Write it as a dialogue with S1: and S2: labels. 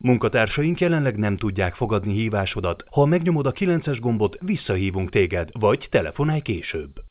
S1: Munkatársaink jelenleg nem tudják fogadni hívásodat. Ha megnyomod a 9-es gombot, visszahívunk téged, vagy telefonálj később.